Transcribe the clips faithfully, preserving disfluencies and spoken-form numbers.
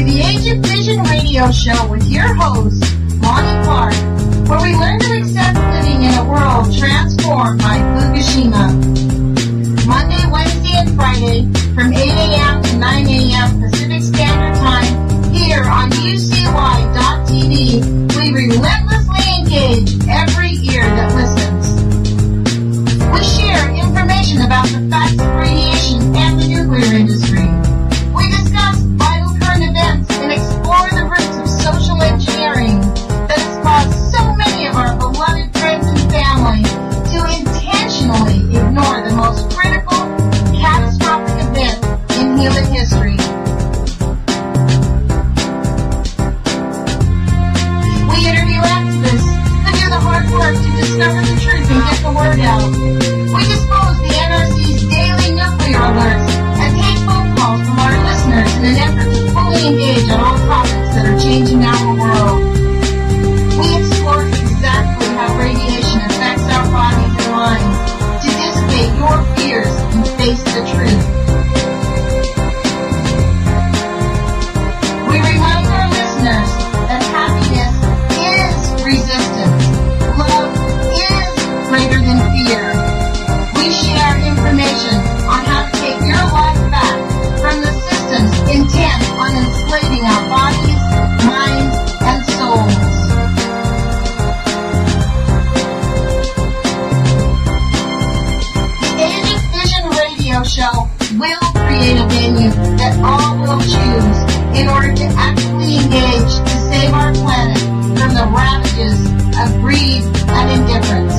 the Age of Vision radio show with your host, Lonnie Clark, where we learn to accept living in a world transformed by Fukushima. Monday, Wednesday, and Friday from eight a.m. to nine a.m. Pacific Standard Time here on U C Y dot T V. We relentlessly engage every ear that listens. We share information about the facts of radiation and the nuclear industry. We discuss vital current events and explore the roots of social engineering that has caused so many of our beloved friends and family to intentionally ignore the most critical, catastrophic event in human history. We interview activists who do the hard work to discover the truth and get the word out. We dispose the N R C's daily nuclear alerts and take phone calls from our listeners in an effort to fully engage on all topics that are changing our world. We explore exactly how radiation affects our bodies and minds to dissipate your fears and face the truth. We remind our listeners that happiness is resistance. Love is greater than fear. We share information on how to take your life back from the systems intent on enslaving our bodies, minds, and souls. The Age of Vision radio show will create a venue that all will choose in order to actively engage to save our planet from the ravages of greed and indifference.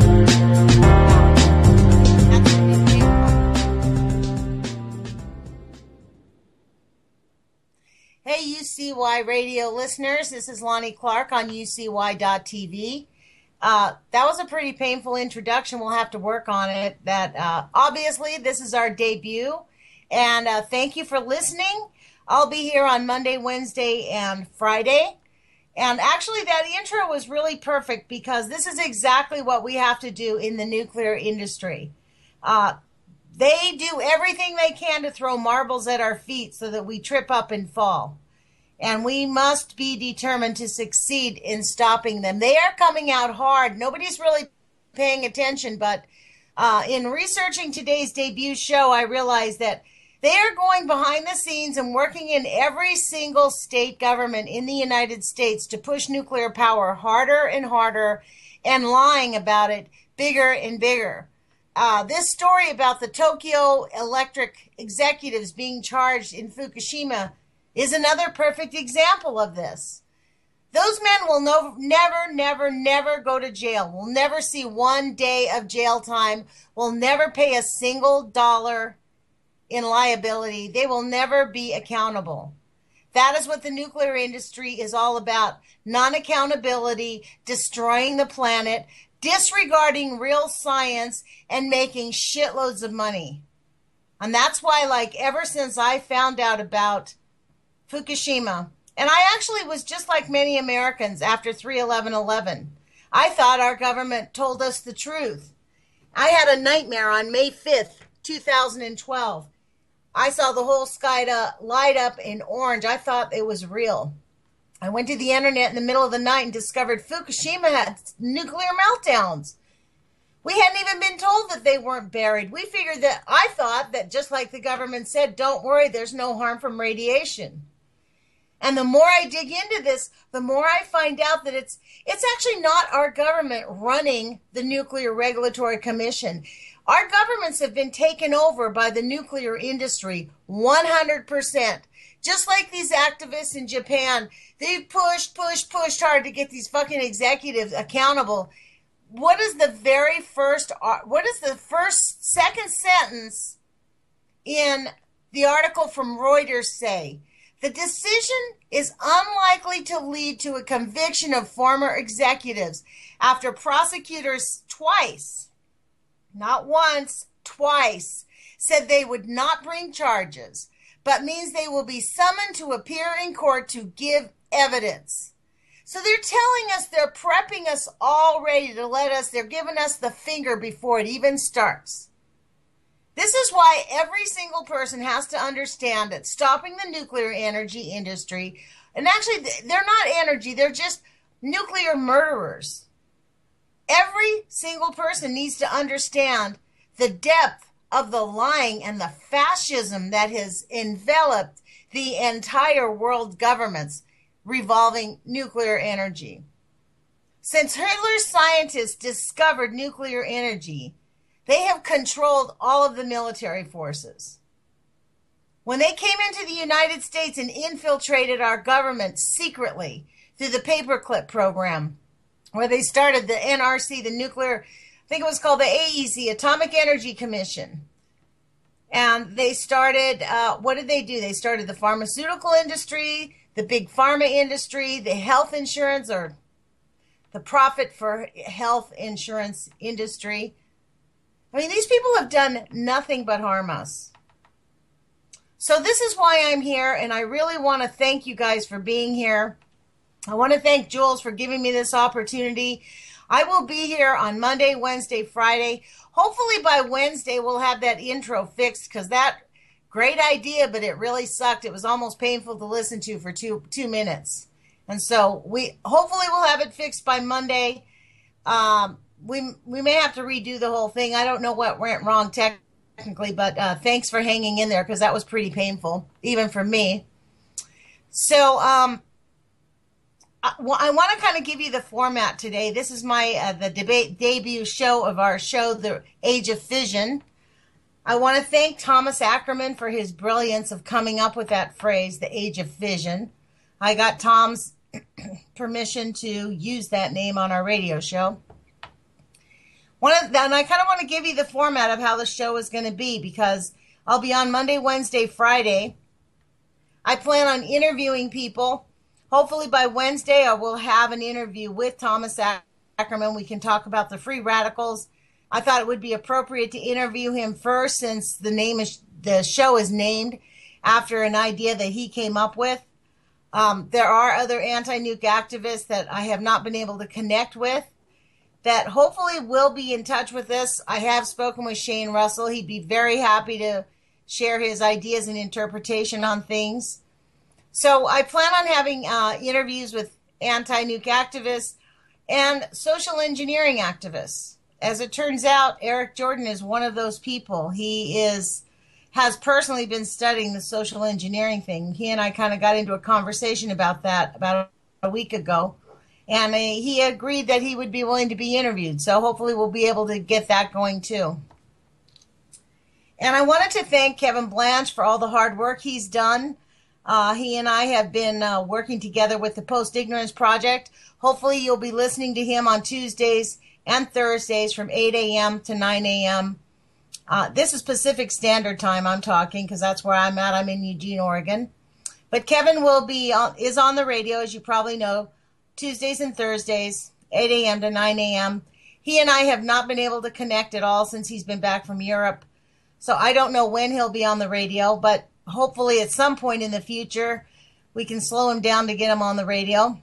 Hey, U C Y radio listeners, this is Lonnie Clark on U C Y dot T V. Uh, that was a pretty painful introduction. We'll have to work on it. That uh, obviously, this is our debut, and uh, thank you for listening. I'll be here on Monday, Wednesday, and Friday. And actually, that intro was really perfect because this is exactly what we have to do in the nuclear industry. Uh, they do everything they can to throw marbles at our feet so that we trip up and fall. And we must be determined to succeed in stopping them. They are coming out hard. Nobody's really paying attention, but uh, in researching today's debut show, I realized that they are going behind the scenes and working in every single state government in the United States to push nuclear power harder and harder and lying about it bigger and bigger. Uh, this story about the Tokyo Electric executives being charged in Fukushima is another perfect example of this. Those men will no, never, never, never go to jail, will never see one day of jail time, will never pay a single dollar in liability. They will never be accountable. That is what the nuclear industry is all about. Non-accountability, destroying the planet, disregarding real science, and making shitloads of money. And that's why, like, ever since I found out about Fukushima, and I actually was just like many Americans after three eleven eleven. I thought our government told us the truth. I had a nightmare on May fifth, two thousand twelve. I saw the whole sky to light up in orange. I thought it was real. I went to the internet in the middle of the night and discovered Fukushima had nuclear meltdowns. We hadn't even been told that they weren't buried. We figured that, I thought that just like the government said, don't worry, there's no harm from radiation. And the more I dig into this, the more I find out that it's it's actually not our government running the Nuclear Regulatory Commission. Our governments have been taken over by the nuclear industry one hundred percent. Just like these activists in Japan, they've pushed, pushed, pushed hard to get these fucking executives accountable. What is the very first, what is the first, second sentence in the article from Reuters say? The decision is unlikely to lead to a conviction of former executives after prosecutors twice, not once, twice, said they would not bring charges, but means they will be summoned to appear in court to give evidence. So they're telling us, they're prepping us all ready to let us, they're giving us the finger before it even starts. This is why every single person has to understand that stopping the nuclear energy industry, and actually they're not energy, they're just nuclear murderers. Every single person needs to understand the depth of the lying and the fascism that has enveloped the entire world governments revolving nuclear energy. Since Hitler's scientists discovered nuclear energy, they have controlled all of the military forces. When they came into the United States and infiltrated our government secretly through the paperclip program, where they started the N R C, the nuclear, I think it was called the A E C, Atomic Energy Commission. And they started, uh, what did they do? They started the pharmaceutical industry, the big pharma industry, the health insurance, or the profit for health insurance industry. I mean, these people have done nothing but harm us. So this is why I'm here, and I really want to thank you guys for being here. I want to thank Jules for giving me this opportunity. I will be here on Monday, Wednesday, Friday. Hopefully by Wednesday we'll have that intro fixed, because that great idea, but it really sucked. It was almost painful to listen to for two two minutes. And so we hopefully we'll have it fixed by Monday. Um, we we may have to redo the whole thing. I don't know what went wrong technically, but uh, thanks for hanging in there, because that was pretty painful, even for me. So um, I, well, I want to kind of give you the format today. This is my uh, the debate debut show of our show, The Age of Fission. I want to thank Thomas Ackerman for his brilliance of coming up with that phrase, the Age of Fission. I got Tom's permission to use that name on our radio show. One of the, and I kind of want to give you the format of how the show is going to be, because I'll be on Monday, Wednesday, Friday. I plan on interviewing people. Hopefully by Wednesday I will have an interview with Thomas Ackerman. We can talk about the free radicals. I thought it would be appropriate to interview him first, since the name is, the show is named after an idea that he came up with. Um, there are other anti-nuke activists that I have not been able to connect with that hopefully will be in touch with us. I have spoken with Shane Russell. He'd be very happy to share his ideas and interpretation on things. So I plan on having uh, interviews with anti-nuke activists and social engineering activists. As it turns out, Eric Jordan is one of those people. He is has personally been studying the social engineering thing. He and I kind of got into a conversation about that about a week ago. And uh, he agreed that he would be willing to be interviewed. So hopefully we'll be able to get that going too. And I wanted to thank Kevin Blanche for all the hard work he's done. Uh, he and I have been uh, working together with the Post Ignorance Project. Hopefully you'll be listening to him on Tuesdays and Thursdays from eight a.m. to nine a.m. Uh, this is Pacific Standard Time I'm talking, because that's where I'm at. I'm in Eugene, Oregon. But Kevin will be on, is on the radio, as you probably know, Tuesdays and Thursdays, eight a.m. to nine a.m. He and I have not been able to connect at all since he's been back from Europe. So I don't know when he'll be on the radio, but hopefully at some point in the future we can slow him down to get him on the radio.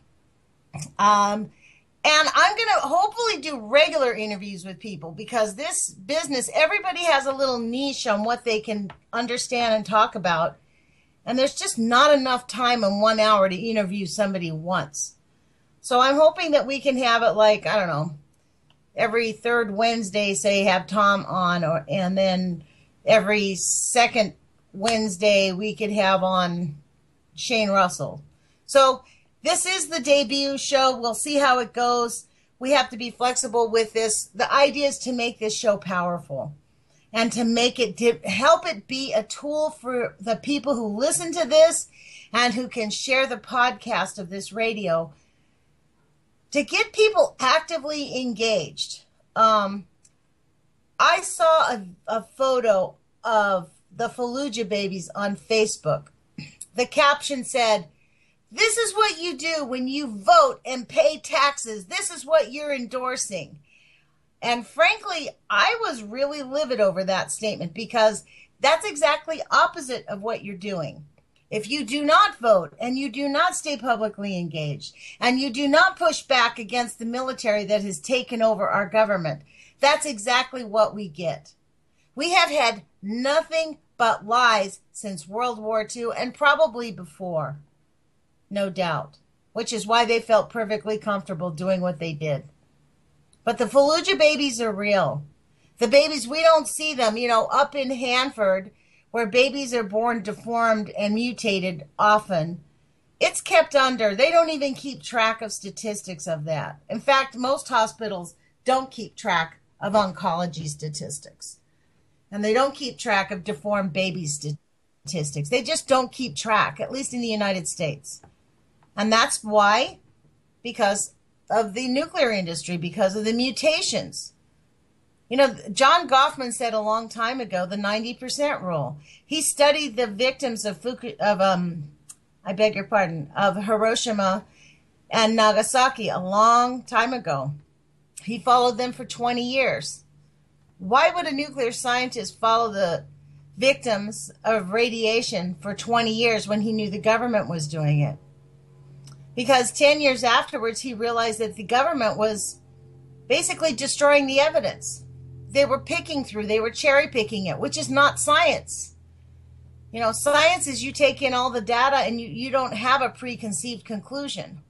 Um, and I'm going to hopefully do regular interviews with people, because this business, everybody has a little niche on what they can understand and talk about. And there's just not enough time in one hour to interview somebody once. So I'm hoping that we can have it like, I don't know, every third Wednesday, say, have Tom on, or and then every second Wednesday we could have on Shane Russell. So this is the debut show. We'll see how it goes. We have to be flexible with this. The idea is to make this show powerful and to make it, to help it be a tool for the people who listen to this and who can share the podcast of this radio, to get people actively engaged. Um, I saw a, a photo of the Fallujah babies on Facebook. The caption said, "This is what you do when you vote and pay taxes. This is what you're endorsing." And frankly, I was really livid over that statement, because that's exactly opposite of what you're doing. If you do not vote and you do not stay publicly engaged and you do not push back against the military that has taken over our government, that's exactly what we get. We have had nothing but lies since World War Two and probably before, no doubt, which is why they felt perfectly comfortable doing what they did. But the Fallujah babies are real. The babies, we don't see them, you know, up in Hanford, where babies are born deformed and mutated often. It's kept under. They don't even keep track of statistics of that. In fact, most hospitals don't keep track of oncology statistics. And they don't keep track of deformed baby statistics. They just don't keep track, at least in the United States. And that's why, because of the nuclear industry, because of the mutations. You know, John Goffman said a long time ago, the ninety percent rule. He studied the victims of, Fuku, of um, I beg your pardon, of Hiroshima and Nagasaki a long time ago. He followed them for twenty years. Why would a nuclear scientist follow the victims of radiation for twenty years when he knew the government was doing it? Because ten years afterwards, he realized that the government was basically destroying the evidence. They were picking through, they were cherry picking it, which is not science. You know, science is you take in all the data and you, you don't have a preconceived conclusion.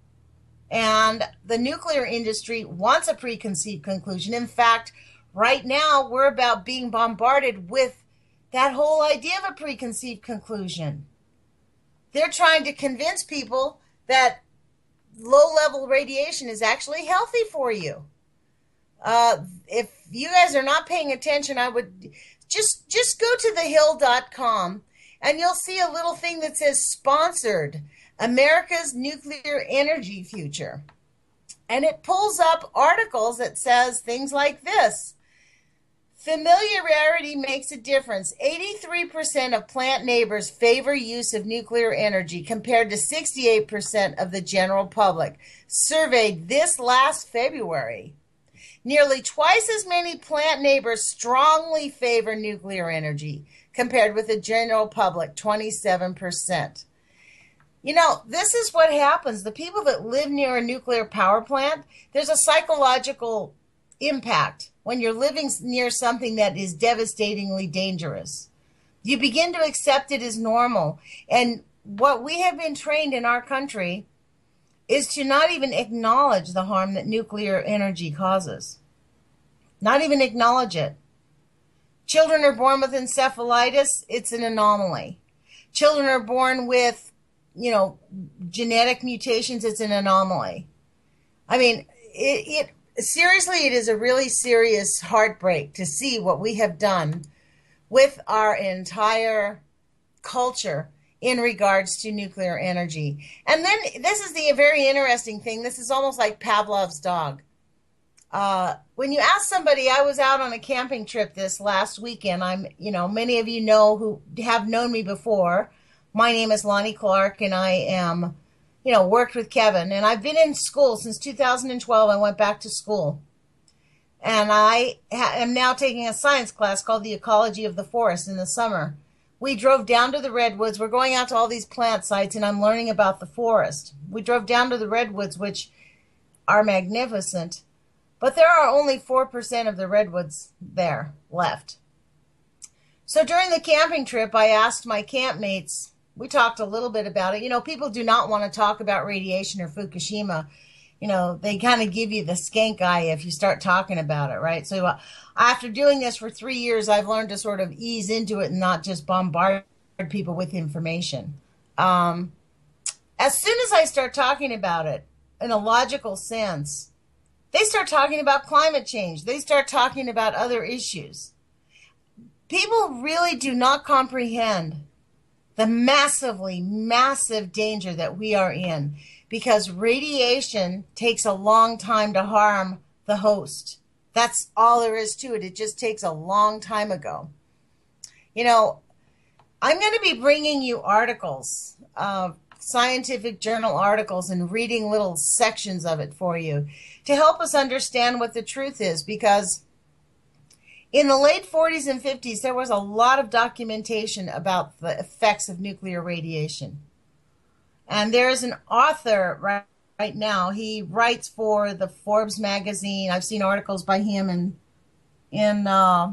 And the nuclear industry wants a preconceived conclusion. In fact, right now, we're about being bombarded with that whole idea of a preconceived conclusion. They're trying to convince people that low-level radiation is actually healthy for you. Uh, if you guys are not paying attention, I would just just go to the hill dot com and you'll see a little thing that says sponsored, America's Nuclear Energy Future. And it pulls up articles that says things like this. Familiarity makes a difference. eighty-three percent of plant neighbors favor use of nuclear energy compared to sixty-eight percent of the general public, surveyed this last February. Nearly twice as many plant neighbors strongly favor nuclear energy compared with the general public, twenty-seven percent. You know, this is what happens. The people that live near a nuclear power plant, there's a psychological impact when you're living near something that is devastatingly dangerous. You begin to accept it as normal. And what we have been trained in our country is to not even acknowledge the harm that nuclear energy causes. Not even acknowledge it. Children are born with encephalitis, it's an anomaly. Children are born with, you know, genetic mutations, it's an anomaly. I mean, it, it seriously, it is a really serious heartbreak to see what we have done with our entire culture in regards to nuclear energy. And then this is the very interesting thing. This is almost like Pavlov's dog. Uh, when you ask somebody, I was out on a camping trip this last weekend. I'm, you know, many of you know who have known me before. My name is Lonnie Clark, and I am, you know, worked with Kevin. And I've been in school since two thousand twelve. I went back to school. And I ha- am now taking a science class called The Ecology of the Forest in the summer. We drove down to the redwoods. We're going out to all these plant sites, and I'm learning about the forest. We drove down to the redwoods, which are magnificent. But there are only four percent of the redwoods there left. So during the camping trip, I asked my campmates, we talked a little bit about it. You know, people do not want to talk about radiation or Fukushima. You know, they kind of give you the skank eye if you start talking about it, right? So uh, after doing this for three years, I've learned to sort of ease into it and not just bombard people with information. Um, as soon as I start talking about it in a logical sense, they start talking about climate change. They start talking about other issues. People really do not comprehend the massively, massive danger that we are in, because radiation takes a long time to harm the host. That's all there is to it. It just takes a long time ago. You know, I'm going to be bringing you articles, uh, scientific journal articles, and reading little sections of it for you to help us understand what the truth is, because in the late forties and fifties, there was a lot of documentation about the effects of nuclear radiation. And there is an author right, right now. He writes for the Forbes magazine. I've seen articles by him in in uh,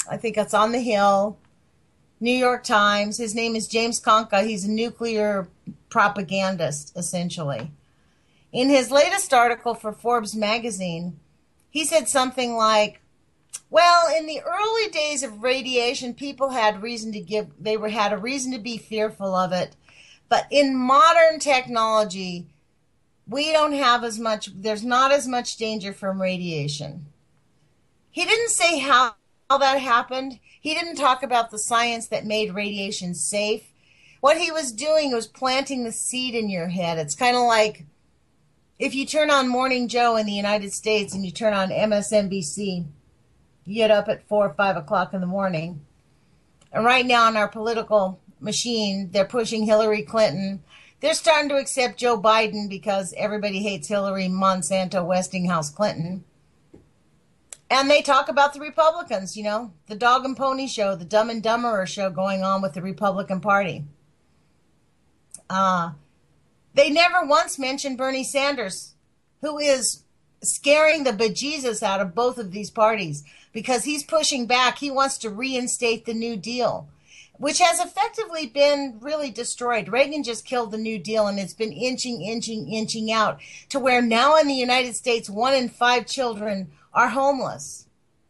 I think it's on the Hill, New York Times. His name is James Conca. He's a nuclear propagandist, essentially. In his latest article for Forbes magazine, he said something like, well, in the early days of radiation, people had reason to give, they were, had a reason to be fearful of it. But in modern technology, we don't have as much, there's not as much danger from radiation. He didn't say how, how that happened. He didn't talk about the science that made radiation safe. What he was doing was planting the seed in your head. It's kind of like if you turn on Morning Joe in the United States and you turn on M S N B C, you get up at four or five o'clock in the morning. And right now in our political machine, they're pushing Hillary Clinton. They're starting to accept Joe Biden because everybody hates Hillary, Monsanto, Westinghouse, Clinton. And they talk about the Republicans, you know, the dog and pony show, the Dumb and Dumberer show going on with the Republican Party. Uh, they never once mentioned Bernie Sanders, who is scaring the bejesus out of both of these parties because he's pushing back. He wants to reinstate the New Deal, which has effectively been really destroyed. Reagan just killed the New Deal, and it's been inching, inching, inching out to where now in the United States, one in five children are homeless.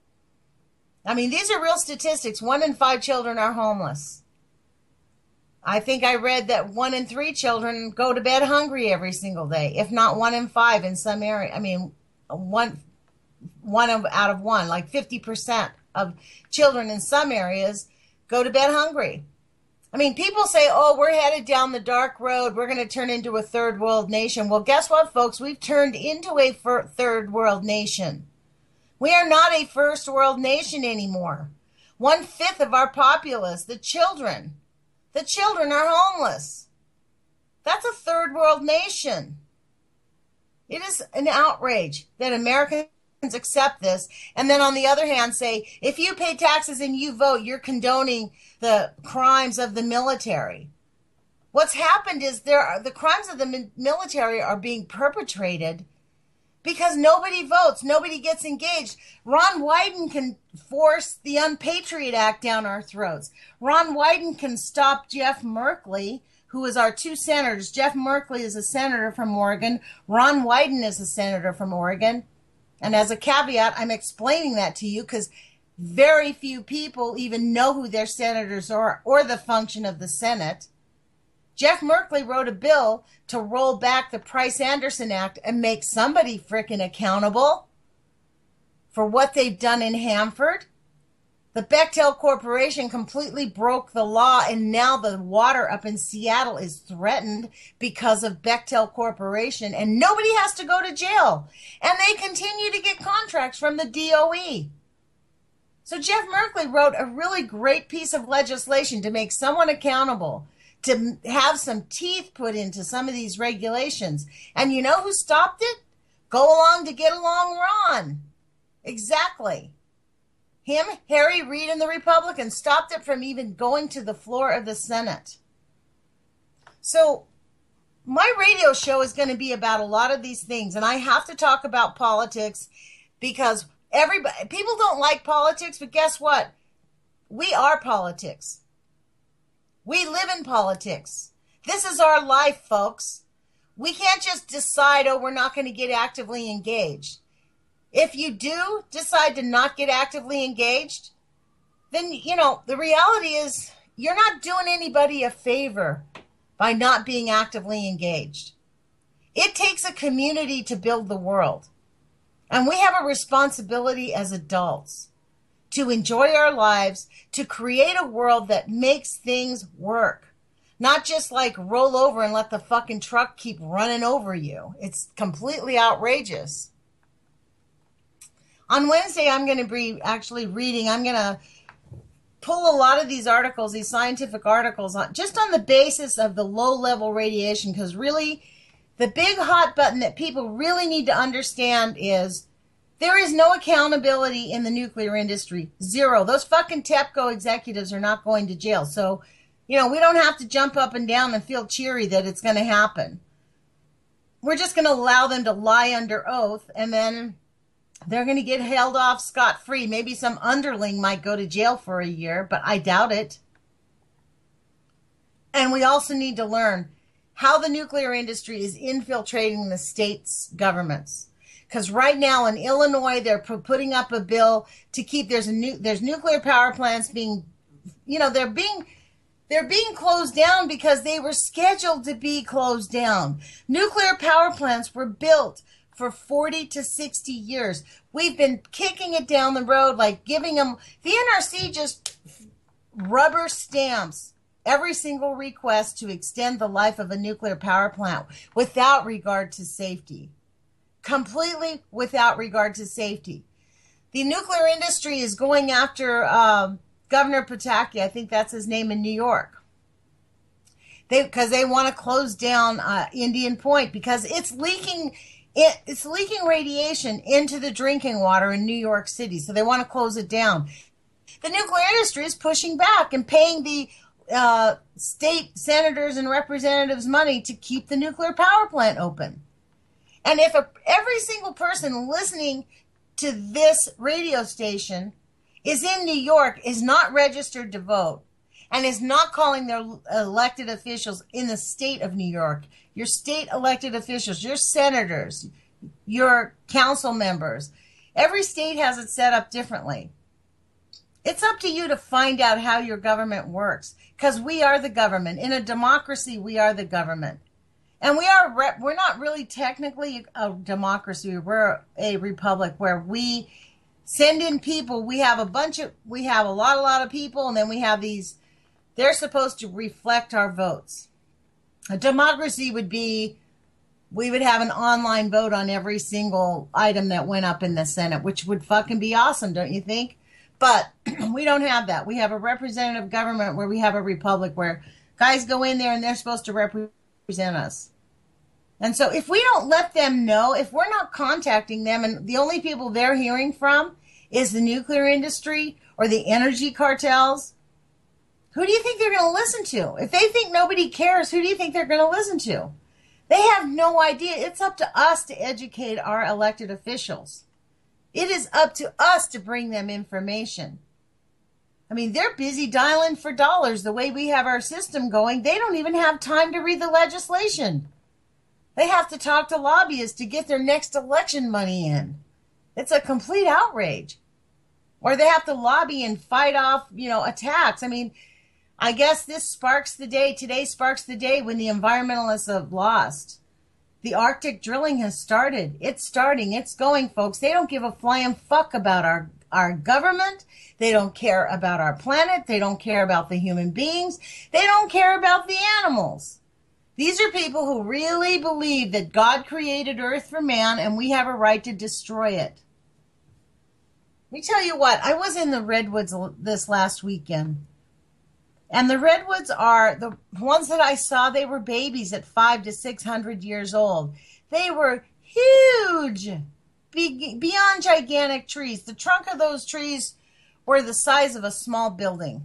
I mean, these are real statistics. One in five children are homeless. I think I read that one in three children go to bed hungry every single day, if not one in five in some area. I mean, one one of, out of one, like fifty percent of children in some areas go to bed hungry. I mean, people say, oh, we're headed down the dark road. We're going to turn into a third world nation. Well, guess what, folks? We've turned into a third world nation. We are not a first world nation anymore. One fifth of our populace, the children, the children are homeless. That's a third world nation. It is an outrage that Americans accept this. And then on the other hand, say, if you pay taxes and you vote, you're condoning the crimes of the military. What's happened is there are, the crimes of the military are being perpetrated because nobody votes. Nobody gets engaged. Ron Wyden can force the Unpatriot Act down our throats. Ron Wyden can stop Jeff Merkley, who is our two senators. Jeff Merkley is a senator from Oregon. Ron Wyden is a senator from Oregon. And as a caveat, I'm explaining that to you because very few people even know who their senators are or the function of the Senate. Jeff Merkley wrote a bill to roll back the Price-Anderson Act and make somebody frickin' accountable for what they've done in Hanford. The Bechtel Corporation completely broke the law, and now the water up in Seattle is threatened because of Bechtel Corporation, and nobody has to go to jail. And they continue to get contracts from the D O E. So Jeff Merkley wrote a really great piece of legislation to make someone accountable, to have some teeth put into some of these regulations. And you know who stopped it? Go along to get along, Ron. Exactly. Him, Harry Reid, and the Republicans stopped it from even going to the floor of the Senate. So my radio show is going to be about a lot of these things, and I have to talk about politics because everybody, people don't like politics, but guess what? We are politics. We live in politics. This is our life, folks. We can't just decide, oh, we're not going to get actively engaged. If you do decide to not get actively engaged, then, you know, the reality is you're not doing anybody a favor by not being actively engaged. It takes a community to build the world. And we have a responsibility as adults to enjoy our lives, to create a world that makes things work. Not just like roll over and let the fucking truck keep running over you. It's completely outrageous. On Wednesday, I'm going to be actually reading, I'm going to pull a lot of these articles, these scientific articles, on, just on the basis of the low-level radiation, because really, the big hot button that people really need to understand is there is no accountability in the nuclear industry. Zero. Those fucking TEPCO executives are not going to jail. So, you know, we don't have to jump up and down and feel cheery that it's going to happen. We're just going to allow them to lie under oath, and then They're going to get held off scot-free. Maybe some underling might go to jail for a year, but I doubt it. And we also need to learn how the nuclear industry is infiltrating the states' governments. Because right now in Illinois, they're putting up a bill to keep, there's a new, there's nuclear power plants being, you know, they're being, they're being closed down because they were scheduled to be closed down. Nuclear power plants were built for forty to sixty years. We've been kicking it down the road, like giving them, the N R C just rubber stamps every single request to extend the life of a nuclear power plant without regard to safety. Completely without regard to safety. The nuclear industry is going after uh, Governor Pataki, I think that's his name, in New York. They because they want to close down uh, Indian Point because it's leaking it, it's leaking radiation into the drinking water in New York City. So they want to close it down. The nuclear industry is pushing back and paying the uh, state senators and representatives money to keep the nuclear power plant open. And if a, every single person listening to this radio station is in New York, is not registered to vote, and is not calling their elected officials in the state of New York, your state elected officials, your senators, your council members, every state has it set up differently. It's up to you to find out how your government works, because we are the government. In a democracy, we are the government. And we are, rep- we're not really technically a democracy. We're a republic where we send in people. We have a bunch of, we have a lot, a lot of people, and then we have these, they're supposed to reflect our votes. A democracy would be, we would have an online vote on every single item that went up in the Senate, which would fucking be awesome, don't you think? But we don't have that. We have a representative government where we have a republic where guys go in there and they're supposed to represent us. And so if we don't let them know, if we're not contacting them and the only people they're hearing from is the nuclear industry or the energy cartels, who do you think they're going to listen to? If they think nobody cares, who do you think they're going to listen to? They have no idea. It's up to us to educate our elected officials. It is up to us to bring them information. I mean, they're busy dialing for dollars the way we have our system going. They don't even have time to read the legislation. They have to talk to lobbyists to get their next election money in. It's a complete outrage. Or they have to lobby and fight off, you know, attacks. I mean, I guess this sparks the day. Today sparks the day when the environmentalists have lost. The Arctic drilling has started. It's starting. It's going, folks. They don't give a flying fuck about our, our government. They don't care about our planet. They don't care about the human beings. They don't care about the animals. These are people who really believe that God created Earth for man and we have a right to destroy it. Let me tell you what, I was in the Redwoods this last weekend. And the Redwoods are, the ones that I saw, they were babies at five to six hundred years old. They were huge, beyond gigantic trees. The trunk of those trees were the size of a small building.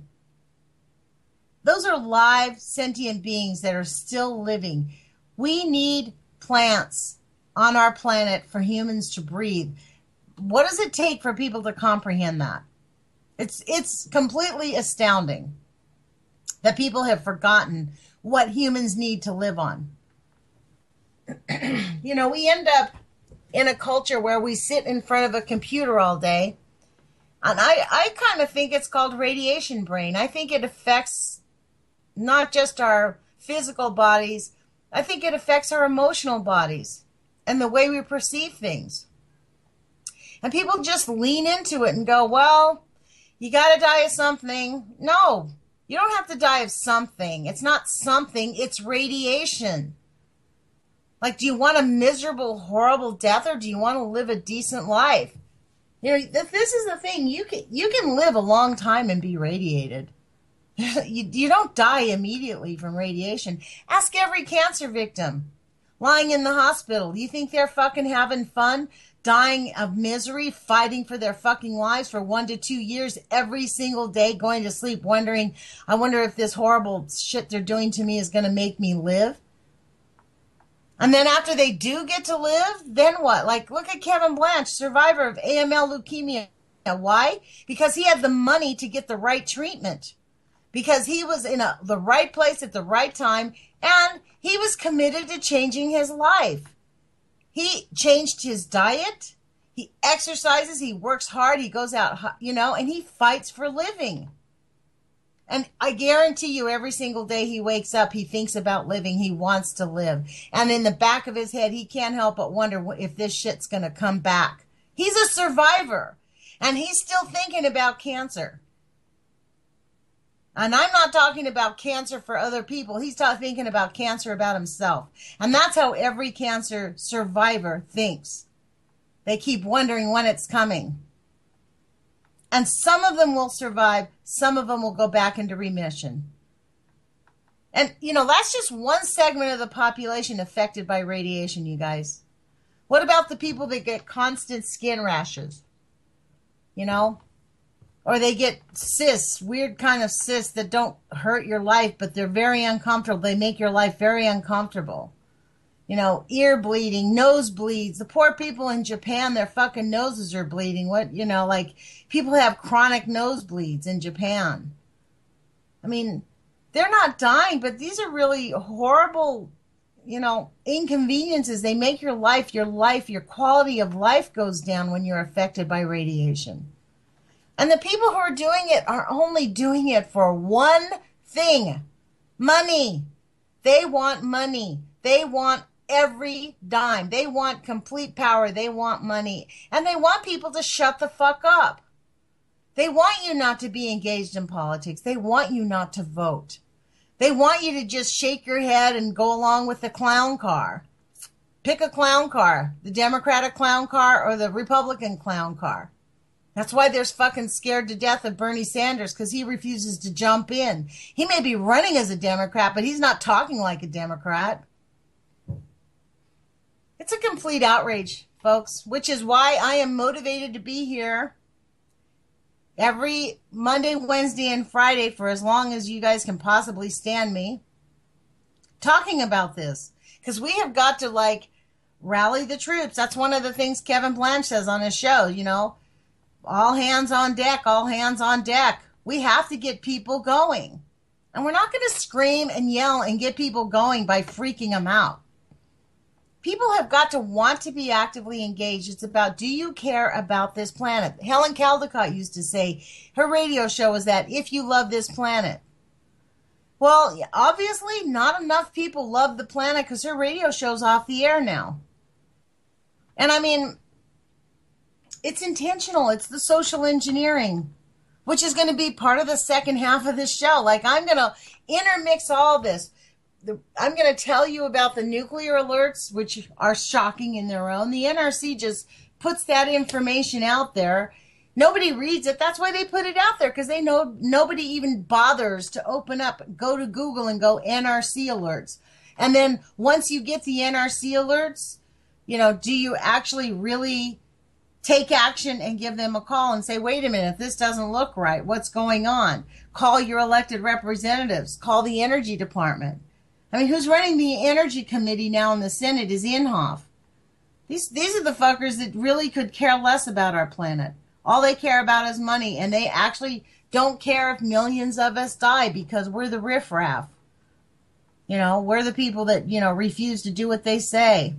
Those are live, sentient beings that are still living. We need plants on our planet for humans to breathe. What does it take for people to comprehend that? It's it's completely astounding that people have forgotten what humans need to live on. You know, we end up in a culture where we sit in front of a computer all day. And I, I kind of think it's called radiation brain. I think it affects not just our physical bodies. I think it affects our emotional bodies and the way we perceive things. And people just lean into it and go, well, you got to die of something. No, you don't have to die of something. It's not something. It's radiation. Like, do you want a miserable, horrible death or do you want to live a decent life? You know, this is the thing. You can, you can live a long time and be radiated. you, you don't die immediately from radiation. Ask every cancer victim lying in the hospital. Do you think they're fucking having fun? Dying of misery, fighting for their fucking lives for one to two years every single day, going to sleep wondering, I wonder if this horrible shit they're doing to me is going to make me live. And then after they do get to live, then what? Like, look at Kevin Blanch, survivor of A M L leukemia. Why? Because he had the money to get the right treatment. Because he was in a, the right place at the right time, and he was committed to changing his life. He changed his diet, he exercises, he works hard, he goes out, you know, and he fights for living. And I guarantee you every single day he wakes up, he thinks about living, he wants to live. And in the back of his head, he can't help but wonder if this shit's going to come back. He's a survivor, and he's still thinking about cancer. And I'm not talking about cancer for other people. He's talking thinking about cancer about himself. And that's how every cancer survivor thinks. They keep wondering when it's coming. And some of them will survive. Some of them will go back into remission. And, you know, that's just one segment of the population affected by radiation, you guys. What about the people that get constant skin rashes? You know? Or they get cysts, weird kind of cysts that don't hurt your life, but they're very uncomfortable. They make your life very uncomfortable. You know, ear bleeding, nose bleeds. The poor people in Japan, their fucking noses are bleeding. What, you know, like people have chronic nosebleeds in Japan. I mean, they're not dying, but these are really horrible, you know, inconveniences. They make your life, your life, your quality of life goes down when you're affected by radiation. And the people who are doing it are only doing it for one thing. Money. They want money. They want every dime. They want complete power. They want money. And they want people to shut the fuck up. They want you not to be engaged in politics. They want you not to vote. They want you to just shake your head and go along with the clown car. Pick a clown car. The Democratic clown car or the Republican clown car. That's why they're fucking scared to death of Bernie Sanders, because he refuses to jump in. He may be running as a Democrat, but he's not talking like a Democrat. It's a complete outrage, folks, which is why I am motivated to be here every Monday, Wednesday, and Friday for as long as you guys can possibly stand me, talking about this. Because we have got to, like, rally the troops. That's one of the things Kevin Blanch says on his show, you know. All hands on deck, all hands on deck. We have to get people going. And we're not going to scream and yell and get people going by freaking them out. People have got to want to be actively engaged. It's about, do you care about this planet? Helen Caldicott used to say, her radio show was that, if you love this planet. Well, obviously not enough people love the planet because her radio show's off the air now. And I mean, it's intentional. It's the social engineering, which is going to be part of the second half of this show. Like, I'm going to intermix all this. The, I'm going to tell you about the nuclear alerts, which are shocking in their own. The N R C just puts that information out there. Nobody reads it. That's why they put it out there, because they know nobody even bothers to open up, go to Google and go N R C alerts. And then once you get the N R C alerts, you know, do you actually really take action and give them a call and say, wait a minute, this doesn't look right. What's going on? Call your elected representatives. Call the Energy Department. I mean, who's running the Energy Committee now in the Senate is Inhofe. These, these are the fuckers that really could care less about our planet. All they care about is money, and they actually don't care if millions of us die because we're the riffraff. You know, we're the people that, you know, refuse to do what they say.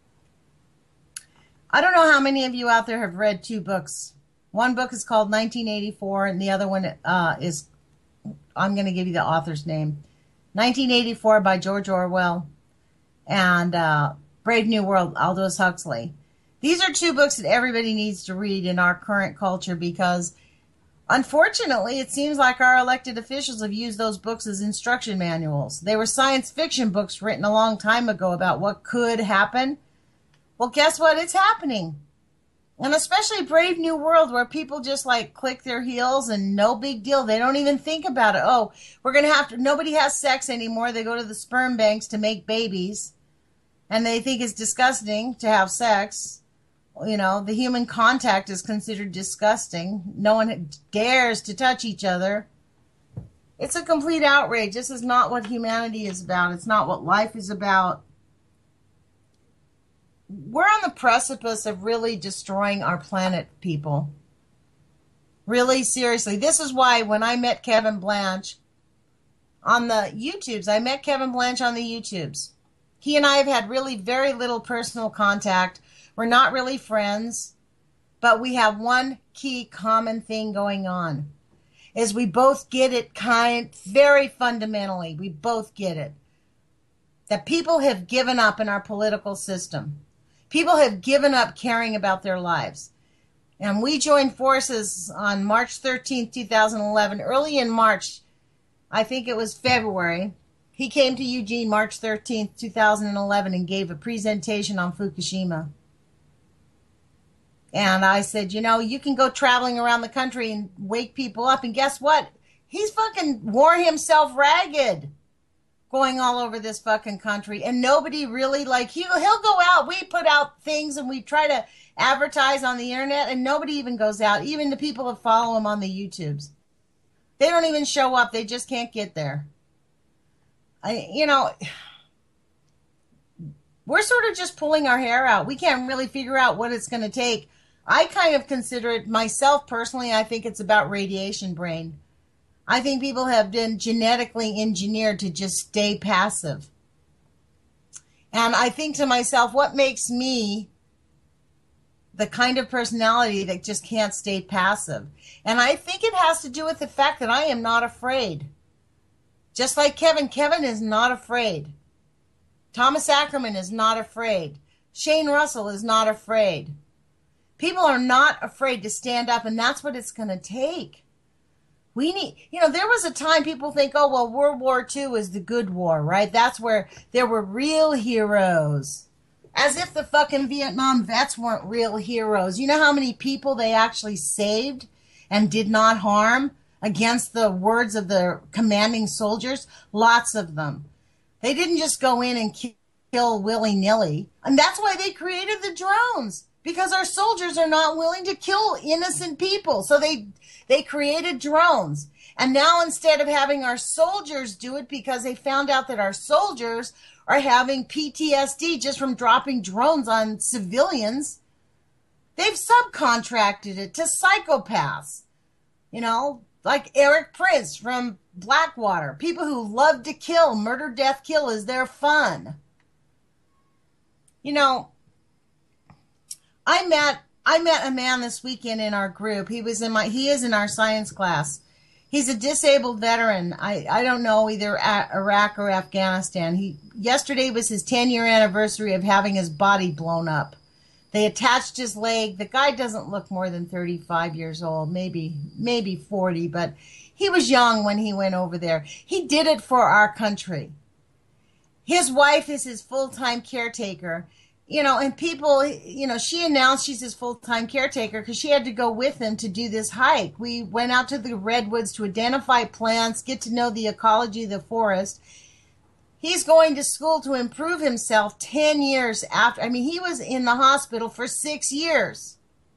I don't know how many of you out there have read two books. One book is called nineteen eighty-four, and the other one uh, is, I'm going to give you the author's name, nineteen eighty-four by George Orwell, and uh, Brave New World, Aldous Huxley. These are two books that everybody needs to read in our current culture because, unfortunately, it seems like our elected officials have used those books as instruction manuals. They were science fiction books written a long time ago about what could happen. Well, guess what? It's happening. And especially Brave New World, where people just like click their heels and no big deal. They don't even think about it. Oh, we're going to have to, nobody has sex anymore. They go to the sperm banks to make babies. And they think it's disgusting to have sex. You know, the human contact is considered disgusting. No one dares to touch each other. It's a complete outrage. This is not what humanity is about. It's not what life is about. we're on the precipice of really destroying our planet, people. Really, seriously. This is why when I met Kevin Blanche on the YouTubes, I met Kevin Blanche on the YouTubes. He and I have had really very little personal contact. We're not really friends, but we have one key common thing going on. Is we both get it kind, very fundamentally. We both get it. That people have given up in our political system. People have given up caring about their lives. And we joined forces on March thirteenth, two thousand eleven. Early in March, I think it was February, he came to Eugene March thirteenth, two thousand eleven and gave a presentation on Fukushima. And I said, you know, you can go traveling around the country and wake people up. And guess what? He's fucking wore himself ragged going all over this fucking country. And nobody really, like, he, he'll go out. We put out things and we try to advertise on the internet and nobody even goes out. Even the people that follow him on the YouTubes. They don't even show up. They just can't get there. I, you know, we're sort of just pulling our hair out. We can't really figure out what it's going to take. I kind of consider it myself personally. I think it's about radiation brain. I think people have been genetically engineered to just stay passive. And I think to myself, what makes me the kind of personality that just can't stay passive? And I think it has to do with the fact that I am not afraid. Just like Kevin, Kevin is not afraid. Thomas Ackerman is not afraid. Shane Russell is not afraid. People are not afraid to stand up, and that's what it's going to take. We need, you know, there was a time people think, oh, well, World War Two is the good war, right? That's where there were real heroes. As if the fucking Vietnam vets weren't real heroes. You know how many people they actually saved and did not harm against the words of the commanding soldiers? Lots of them. They didn't just go in and kill willy-nilly. And that's why they created the drones. Because our soldiers are not willing to kill innocent people. So they they created drones. And now instead of having our soldiers do it because they found out that our soldiers are having P T S D just from dropping drones on civilians, they've subcontracted it to psychopaths. You know, like Eric Prince from Blackwater. People who love to kill. Murder, death, kill is their fun. You know, I met I met a man this weekend in our group. He was in my he is in our science class. He's a disabled veteran. I, I don't know either Iraq or Afghanistan. He yesterday was his ten year anniversary of having his body blown up. They attached his leg. The guy doesn't look more than thirty-five years old, maybe maybe forty, but he was young when he went over there. He did it for our country. His wife is his full-time caretaker. You know, and people, you know, she announced she's his full-time caretaker because she had to go with him to do this hike. We went out to the redwoods to identify plants, get to know the ecology of the forest. He's going to school to improve himself ten years after. I mean, he was in the hospital for six years.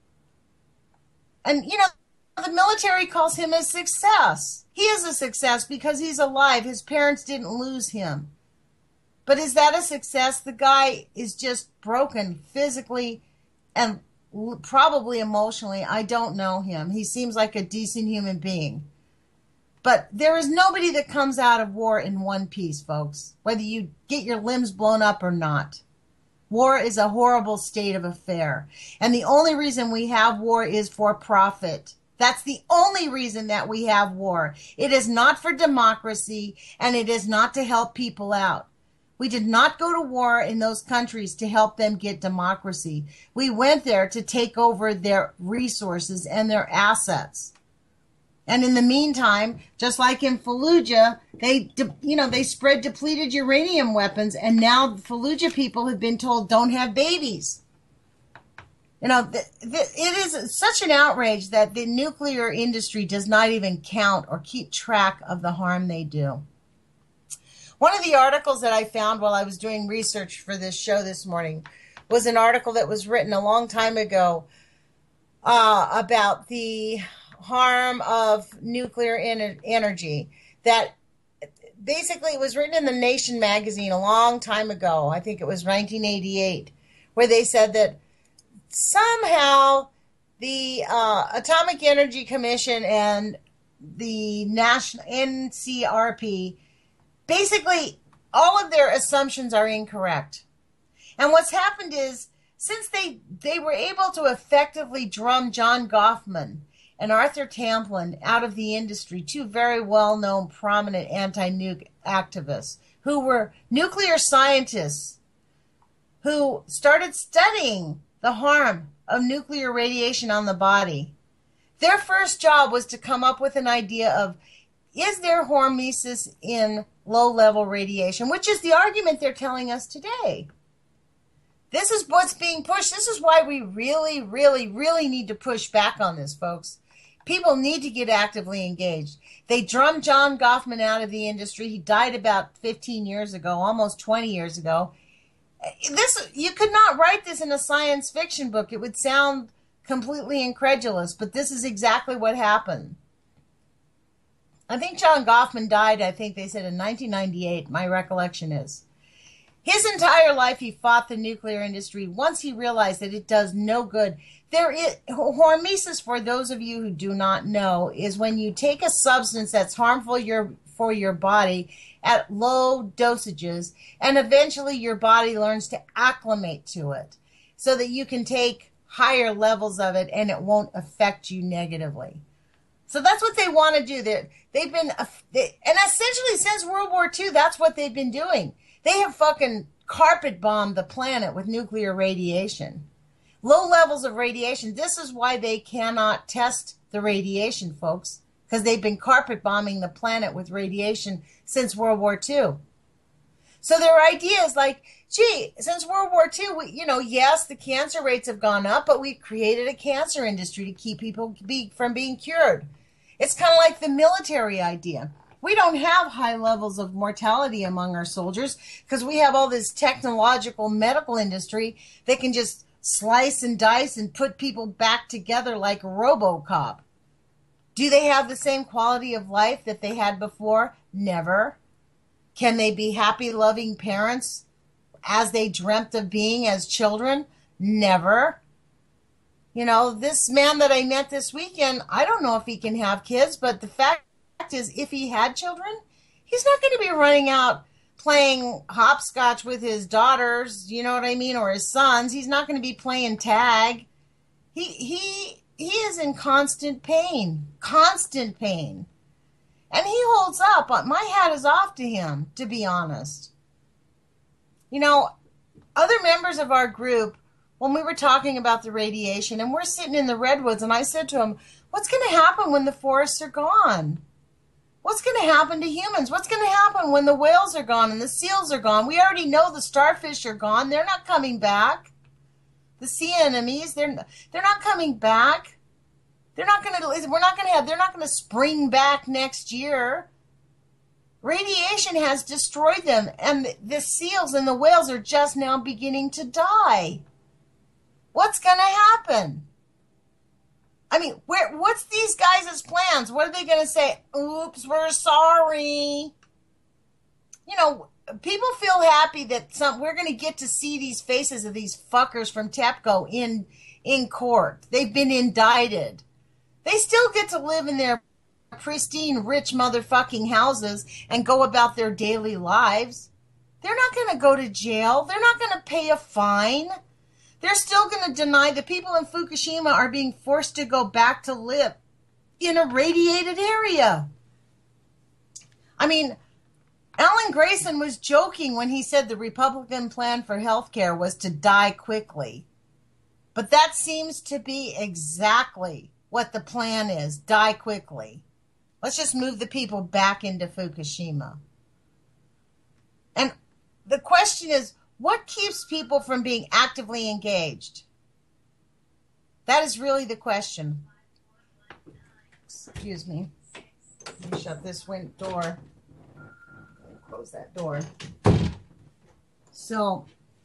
And, you know, the military calls him a success. He is a success because he's alive. His parents didn't lose him. But is that a success? The guy is just broken physically and probably emotionally. I don't know him. He seems like a decent human being. But there is nobody that comes out of war in one piece, folks, whether you get your limbs blown up or not. War is a horrible state of affair. And the only reason we have war is for profit. That's the only reason that we have war. It is not for democracy, and it is not to help people out. We did not go to war in those countries to help them get democracy. We went there to take over their resources and their assets. And in the meantime, just like in Fallujah, they, you know, they spread depleted uranium weapons, and now the Fallujah people have been told don't have babies. You know, th- th- it is such an outrage that the nuclear industry does not even count or keep track of the harm they do. One of the articles that I found while I was doing research for this show this morning was an article that was written a long time ago uh, about the harm of nuclear en- energy. That basically it was written in the Nation magazine a long time ago. I think it was nineteen eighty-eight, where they said that somehow the uh, Atomic Energy Commission and the national N C R P, basically all of their assumptions are incorrect. And what's happened is, since they, they were able to effectively drum John Goffman and Arthur Tamplin out of the industry, two very well-known, prominent anti-nuke activists who were nuclear scientists who started studying the harm of nuclear radiation on the body. Their first job was to come up with an idea of, is there hormesis in low-level radiation, which is the argument they're telling us today. This is what's being pushed. This is why we really, really, really need to push back on this, folks. People need to get actively engaged. They drummed John Goffman out of the industry. He died about fifteen years ago, almost twenty years ago. This, you could not write this in a science fiction book. It would sound completely incredulous, but this is exactly what happened. I think John Goffman died, I think they said in nineteen ninety-eight, my recollection is. His entire life he fought the nuclear industry. Once he realized that it does no good. There is, hormesis, for those of you who do not know, is when you take a substance that's harmful your, for your body at low dosages, and eventually your body learns to acclimate to it so that you can take higher levels of it and it won't affect you negatively. So that's what they want to do. They're, they've been, they, and essentially since World War Two, that's what they've been doing. They have fucking carpet bombed the planet with nuclear radiation. Low levels of radiation. This is why they cannot test the radiation, folks, because they've been carpet bombing the planet with radiation since World War Two. So their idea is like, gee, since World War Two, we, you know, yes, the cancer rates have gone up, but we created a cancer industry to keep people be, from being cured. It's kind of like the military idea. We don't have high levels of mortality among our soldiers because we have all this technological medical industry that can just slice and dice and put people back together like RoboCop. Do they have the same quality of life that they had before? Never. Can they be happy, loving parents as they dreamt of being as children? Never. You know, this man that I met this weekend, I don't know if he can have kids, but the fact is, if he had children, he's not going to be running out playing hopscotch with his daughters, you know what I mean, or his sons. He's not going to be playing tag. He he he is in constant pain, constant pain. And he holds up. My hat is off to him, to be honest. You know, other members of our group, when we were talking about the radiation, and we're sitting in the redwoods, and I said to him, what's going to happen when the forests are gone? What's going to happen to humans? What's going to happen when the whales are gone and the seals are gone? We already know the starfish are gone. They're not coming back. The sea anemones, they're they're not coming back. They're not going to. We're not going to have. They're not going to spring back next year. Radiation has destroyed them, and the, the seals and the whales are just now beginning to die. What's going to happen? I mean, where? What's these guys' plans? What are they going to say? Oops, we're sorry. You know, people feel happy that some we're going to get to see these faces of these fuckers from TEPCO in in court. They've been indicted. They still get to live in their pristine, rich motherfucking houses and go about their daily lives. They're not going to go to jail. They're not going to pay a fine. They're still going to deny the people in Fukushima are being forced to go back to live in a radiated area. I mean, Alan Grayson was joking when he said the Republican plan for health care was to die quickly. But that seems to be exactly what the plan is, die quickly. Let's just move the people back into Fukushima. And the question is, what keeps people from being actively engaged? That is really the question. Excuse me. Let me shut this wind door. Close that door. So,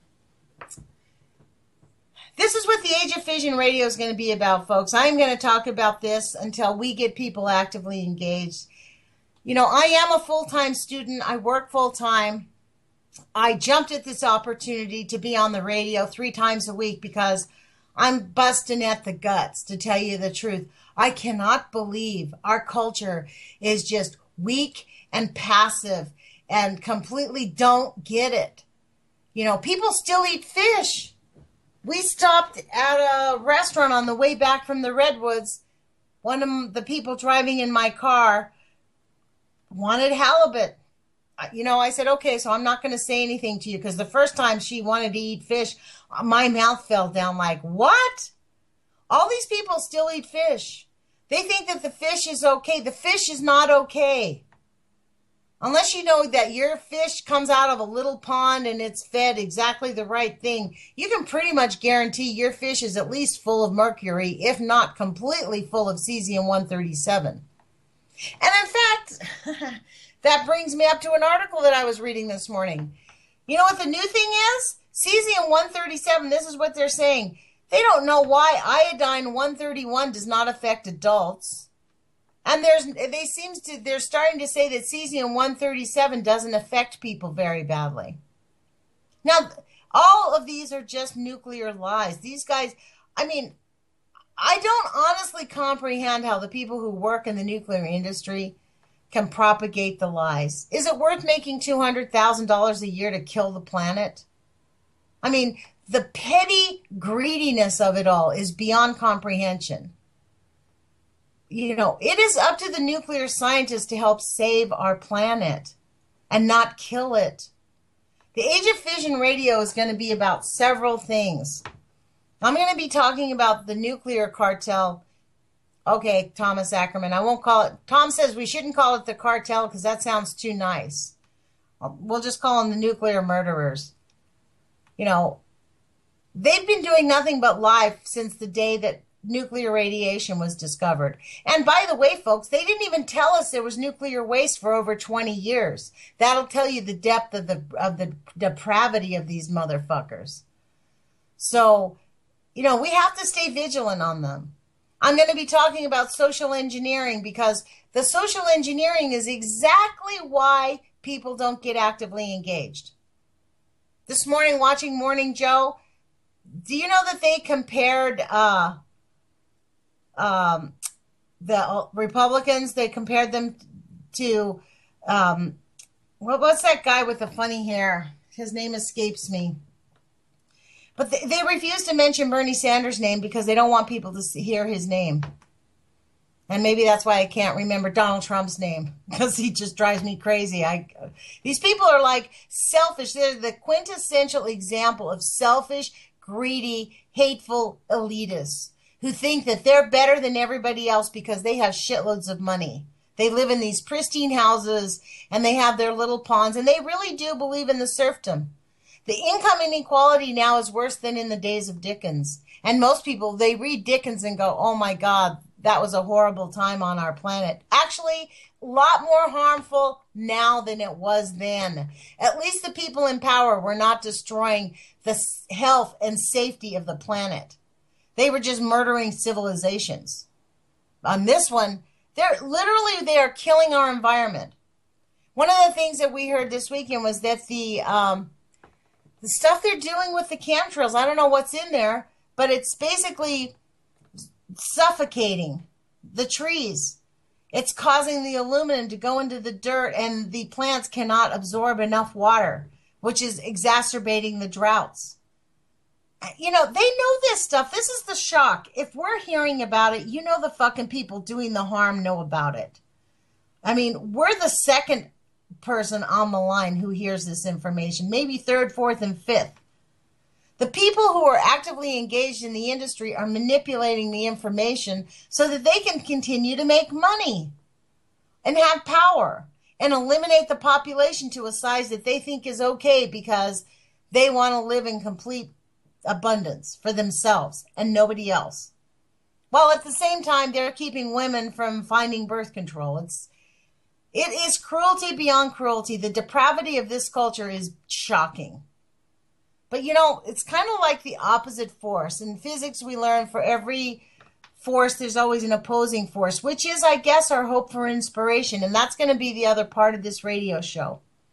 this is what the Age of Fission Radio is going to be about, folks. I'm going to talk about this until we get people actively engaged. You know, I am a full-time student. I work full-time. I jumped at this opportunity to be on the radio three times a week because I'm busting at the guts, to tell you the truth. I cannot believe our culture is just weak and passive and completely don't get it. You know, people still eat fish. We stopped at a restaurant on the way back from the Redwoods. One of the people driving in my car wanted halibut. You know, I said, okay, so I'm not going to say anything to you, because the first time she wanted to eat fish, my mouth fell down like, what? All these people still eat fish. They think that the fish is okay. The fish is not okay. Unless you know that your fish comes out of a little pond and it's fed exactly the right thing, you can pretty much guarantee your fish is at least full of mercury, if not completely full of cesium one thirty-seven. And in fact, that brings me up to an article that I was reading this morning. You know what the new thing is? Cesium one thirty-seven, this is what they're saying. They don't know why iodine one thirty-one does not affect adults. And there's, they seems to, they're starting to say that cesium one thirty-seven doesn't affect people very badly. Now, all of these are just nuclear lies. These guys, I mean, I don't honestly comprehend how the people who work in the nuclear industry can propagate the lies. Is it worth making two hundred thousand dollars a year to kill the planet? I mean, the petty greediness of it all is beyond comprehension. You know, it is up to the nuclear scientists to help save our planet and not kill it. The Age of Fission Radio is going to be about several things. I'm going to be talking about the nuclear cartel. Okay, Thomas Ackerman, I won't call it. Tom says we shouldn't call it the cartel because that sounds too nice. We'll just call them the nuclear murderers. You know, they've been doing nothing but lie since the day that nuclear radiation was discovered. And by the way, folks, they didn't even tell us there was nuclear waste for over twenty years. That'll tell you the depth of the of the depravity of these motherfuckers. So, you know, we have to stay vigilant on them. I'm going to be talking about social engineering, because the social engineering is exactly why people don't get actively engaged. This morning, watching Morning Joe, do you know that they compared uh, um, the Republicans, they compared them to, um, what, what's that guy with the funny hair? His name escapes me. But they, they refuse to mention Bernie Sanders' name because they don't want people to see, hear his name. And maybe that's why I can't remember Donald Trump's name, because he just drives me crazy. I, these people are like selfish. They're the quintessential example of selfish, greedy, hateful elitists who think that they're better than everybody else because they have shitloads of money. They live in these pristine houses and they have their little ponds, and they really do believe in the serfdom. The income inequality now is worse than in the days of Dickens. And most people, they read Dickens and go, oh my God, that was a horrible time on our planet. Actually, a lot more harmful now than it was then. At least the people in power were not destroying the health and safety of the planet. They were just murdering civilizations. On this one, they're literally, they are killing our environment. One of the things that we heard this weekend was that the, um, the stuff they're doing with the chemtrails, I don't know what's in there, but it's basically suffocating the trees. It's causing the aluminum to go into the dirt, and the plants cannot absorb enough water, which is exacerbating the droughts. You know, they know this stuff. This is the shock. If we're hearing about it, you know the fucking people doing the harm know about it. I mean, we're the second person on the line who hears this information, maybe third, fourth, and fifth. The people who are actively engaged in the industry are manipulating the information so that they can continue to make money and have power and eliminate the population to a size that they think is okay because they want to live in complete abundance for themselves and nobody else. While at the same time, they're keeping women from finding birth control. It's It is cruelty beyond cruelty. The depravity of this culture is shocking. But, you know, it's kind of like the opposite force. In physics, we learn for every force, there's always an opposing force, which is, I guess, our hope for inspiration. And that's going to be the other part of this radio show.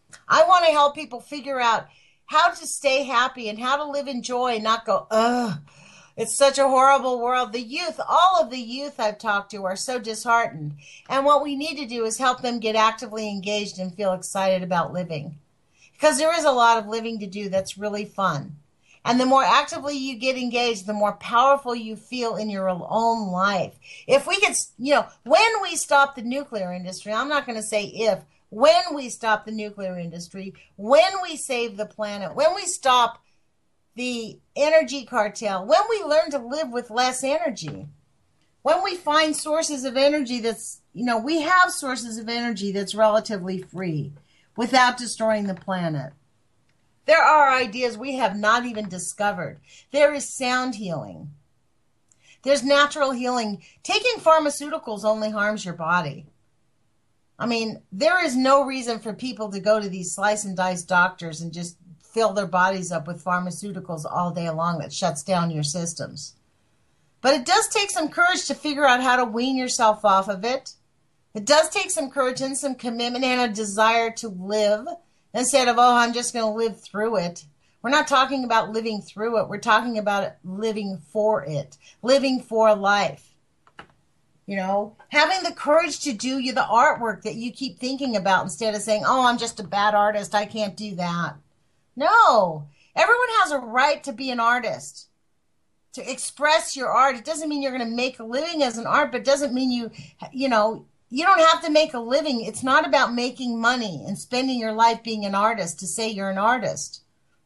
I want to help people figure out how to stay happy and how to live in joy and not go, ugh, it's such a horrible world. The youth, all of the youth I've talked to are so disheartened. And what we need to do is help them get actively engaged and feel excited about living. Because there is a lot of living to do that's really fun. And the more actively you get engaged, the more powerful you feel in your own life. If we could, you know, when we stop the nuclear industry, I'm not going to say if, when we stop the nuclear industry, when we save the planet, when we stop the energy cartel, when we learn to live with less energy, when we find sources of energy that's, you know, we have sources of energy that's relatively free without destroying the planet. There are ideas we have not even discovered. There is sound healing. There's natural healing. Taking pharmaceuticals only harms your body. I mean, there is no reason for people to go to these slice and dice doctors and just fill their bodies up with pharmaceuticals all day long that shuts down your systems. But it does take some courage to figure out how to wean yourself off of it. It does take some courage and some commitment and a desire to live instead of, oh, I'm just going to live through it. We're not talking about living through it. We're talking about living for it, living for life. You know, having the courage to do you the artwork that you keep thinking about instead of saying, oh, I'm just a bad artist, I can't do that. No, everyone has a right to be an artist, to express your art. It doesn't mean you're going to make a living as an art, but it doesn't mean you, you know, you don't have to make a living. It's not about making money and spending your life being an artist to say you're an artist.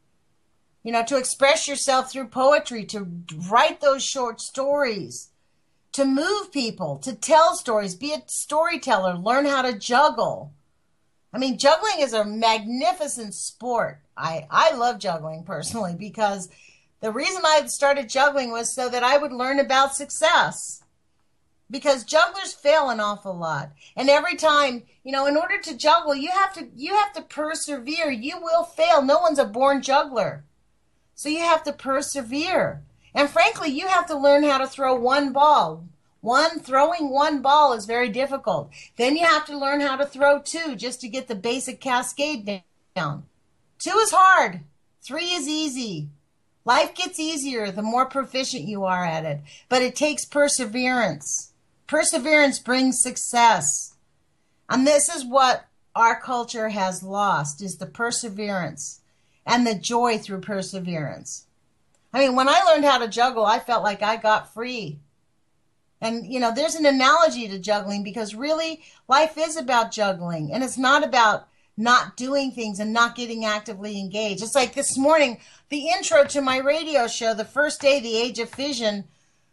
You know, to express yourself through poetry, to write those short stories, to move people, to tell stories, be a storyteller, learn how to juggle. I mean, juggling is a magnificent sport. I, I love juggling personally because the reason I started juggling was so that I would learn about success. Because jugglers fail an awful lot. And every time, you know, in order to juggle, you have to you have to persevere. You will fail. No one's a born juggler. So you have to persevere. And frankly, you have to learn how to throw one ball. One, throwing one ball is very difficult. Then you have to learn how to throw two just to get the basic cascade down. Two is hard. Three is easy. Life gets easier the more proficient you are at it. But it takes perseverance. Perseverance brings success. And this is what our culture has lost, is the perseverance and the joy through perseverance. I mean, when I learned how to juggle, I felt like I got free. And, you know, there's an analogy to juggling because really life is about juggling. And it's not about not doing things and not getting actively engaged. It's like this morning, the intro to my radio show, the first day, The Age of Fission.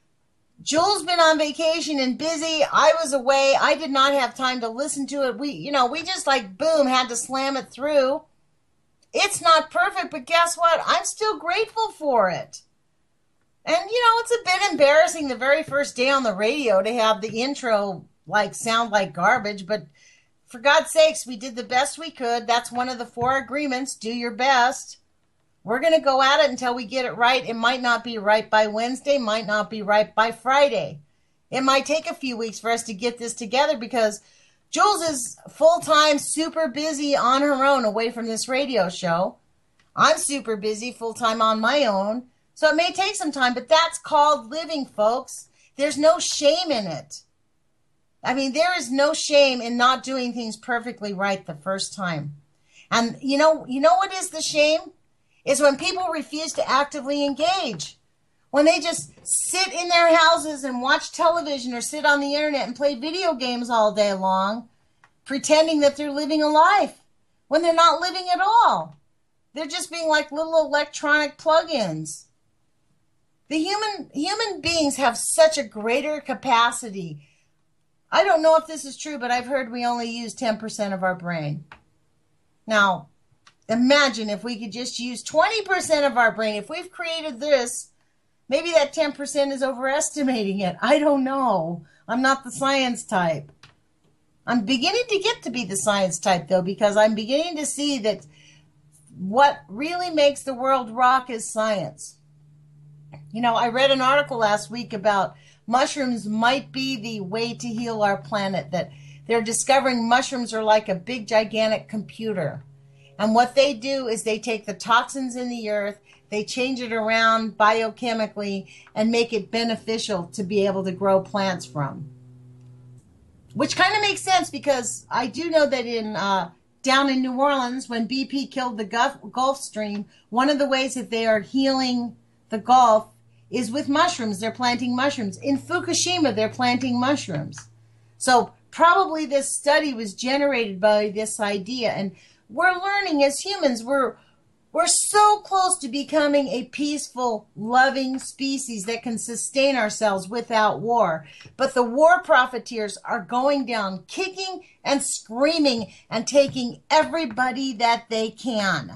Jules been on vacation and busy. I was away. I did not have time to listen to it. We, you know, we just like, boom, had to slam it through. It's not perfect, but guess what? I'm still grateful for it. And, you know, it's a bit embarrassing the very first day on the radio to have the intro, like, sound like garbage. But for God's sakes, we did the best we could. That's one of the four agreements. Do your best. We're going to go at it until we get it right. It might not be right by Wednesday, might not be right by Friday. It might take a few weeks for us to get this together because Jules is full-time, super busy on her own away from this radio show. I'm super busy, full-time on my own. So it may take some time, but that's called living, folks. There's no shame in it. I mean, there is no shame in not doing things perfectly right the first time. And you know, you know what is the shame? Is when people refuse to actively engage. When they just sit in their houses and watch television or sit on the internet and play video games all day long, pretending that they're living a life, when they're not living at all. They're just being like little electronic plug-ins. The human human beings have such a greater capacity. I don't know if this is true, but I've heard we only use ten percent of our brain. Now, imagine if we could just use twenty percent of our brain. If we've created this, maybe that ten percent is overestimating it. I don't know. I'm not the science type. I'm beginning to get to be the science type, though, because I'm beginning to see that what really makes the world rock is science. You know, I read an article last week about mushrooms might be the way to heal our planet, that they're discovering mushrooms are like a big, gigantic computer. And what they do is they take the toxins in the earth, they change it around biochemically, and make it beneficial to be able to grow plants from. Which kind of makes sense, because I do know that in uh, down in New Orleans, when B P killed the Gulf, Gulf Stream, one of the ways that they are healing the Gulf is with mushrooms. They're planting mushrooms. In Fukushima, they're planting mushrooms. So probably this study was generated by this idea. And we're learning as humans, we're we're so close to becoming a peaceful, loving species that can sustain ourselves without war. But the war profiteers are going down, kicking and screaming and taking everybody that they can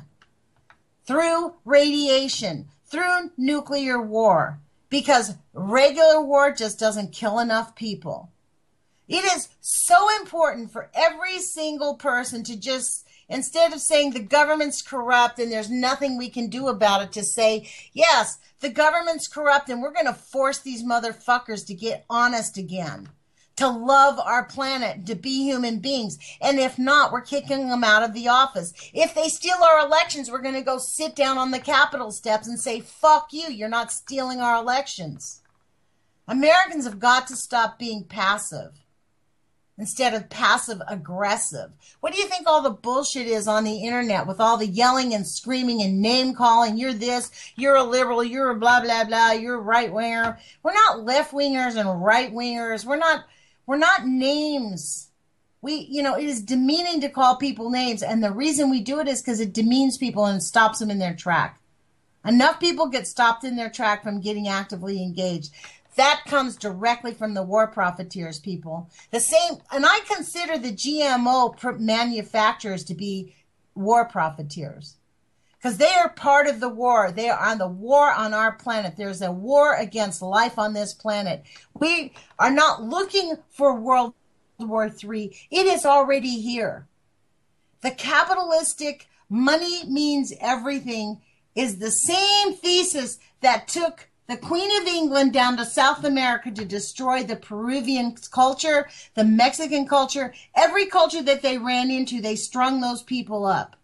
through radiation, through nuclear war, because regular war just doesn't kill enough people. It is so important for every single person to just, instead of saying the government's corrupt and there's nothing we can do about it, to say, yes, the government's corrupt and we're going to force these motherfuckers to get honest again, to love our planet, to be human beings. And if not, we're kicking them out of the office. If they steal our elections, we're going to go sit down on the Capitol steps and say, fuck you, you're not stealing our elections. Americans have got to stop being passive instead of passive aggressive. What do you think all the bullshit is on the internet with all the yelling and screaming and name calling? You're this, you're a liberal, you're a blah, blah, blah, you're a right winger. We're not left wingers and right wingers. We're not, we're not names. We, you know, it is demeaning to call people names. And the reason we do it is because it demeans people and stops them in their track. Enough people get stopped in their track from getting actively engaged. That comes directly from the war profiteers, people. The same, and I consider the G M O manufacturers to be war profiteers, because they are part of the war. They are on the war on our planet. There's a war against life on this planet. We are not looking for World War Three. It is already here. The capitalistic money means everything is the same thesis that took the Queen of England down to South America to destroy the Peruvian culture, the Mexican culture, every culture that they ran into, they strung those people up.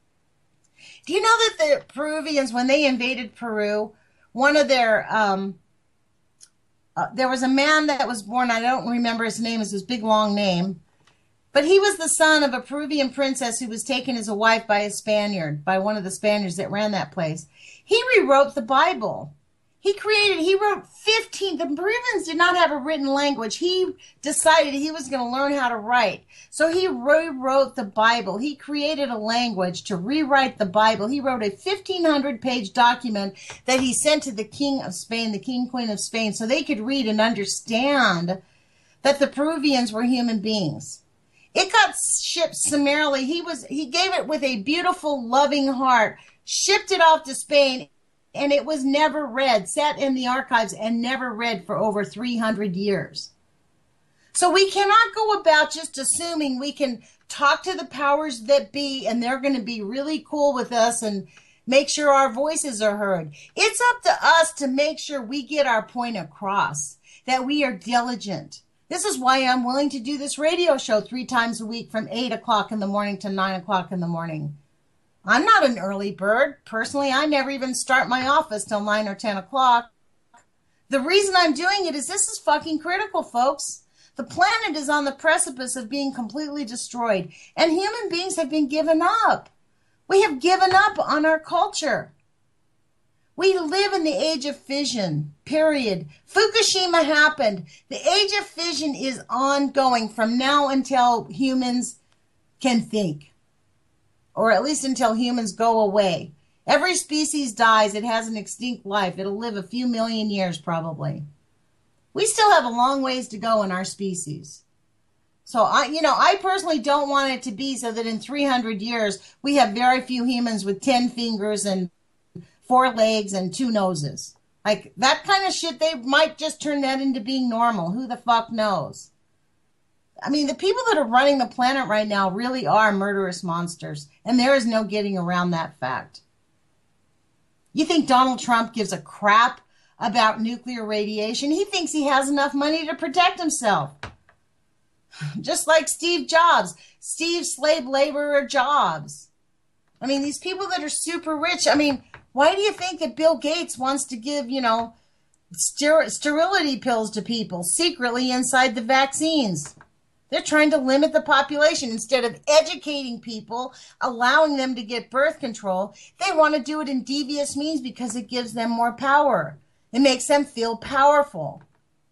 Do you know that the Peruvians, when they invaded Peru, one of their, um, uh, there was a man that was born, I don't remember his name, it's his big long name, but he was the son of a Peruvian princess who was taken as a wife by a Spaniard, by one of the Spaniards that ran that place. He rewrote the Bible. He created, he wrote fifteen, the Peruvians did not have a written language. He decided he was going to learn how to write. So he rewrote the Bible. He created a language to rewrite the Bible. He wrote a fifteen hundred page document that he sent to the King of Spain, the King Queen of Spain, so they could read and understand that the Peruvians were human beings. It got shipped summarily. He was, he gave it with a beautiful, loving heart, shipped it off to Spain, and it was never read, sat in the archives and never read for over three hundred years. So we cannot go about just assuming we can talk to the powers that be and they're going to be really cool with us and make sure our voices are heard. It's up to us to make sure we get our point across, that we are diligent. This is why I'm willing to do this radio show three times a week from eight o'clock in the morning to nine o'clock in the morning. I'm not an early bird. Personally, I never even start my office till nine or ten o'clock. The reason I'm doing it is this is fucking critical, folks. The planet is on the precipice of being completely destroyed, and human beings have been given up. We have given up on our culture. We live in the age of fission, period. Fukushima happened. The age of fission is ongoing from now until humans can think. Or at least until humans go away. Every species dies. It has an extinct life. It'll live a few million years probably. We still have a long ways to go in our species. So, I, you know, I personally don't want it to be so that in three hundred years, we have very few humans with ten fingers and four legs and two noses. Like, that kind of shit, they might just turn that into being normal. Who the fuck knows? I mean, the people that are running the planet right now really are murderous monsters, and there is no getting around that fact. You think Donald Trump gives a crap about nuclear radiation? He thinks he has enough money to protect himself. Just like Steve Jobs, Steve slave laborer Jobs. I mean, these people that are super rich, I mean, why do you think that Bill Gates wants to give, you know, ster- sterility pills to people secretly inside the vaccines? They're trying to limit the population. Instead of educating people, allowing them to get birth control, they want to do it in devious means because it gives them more power. It makes them feel powerful.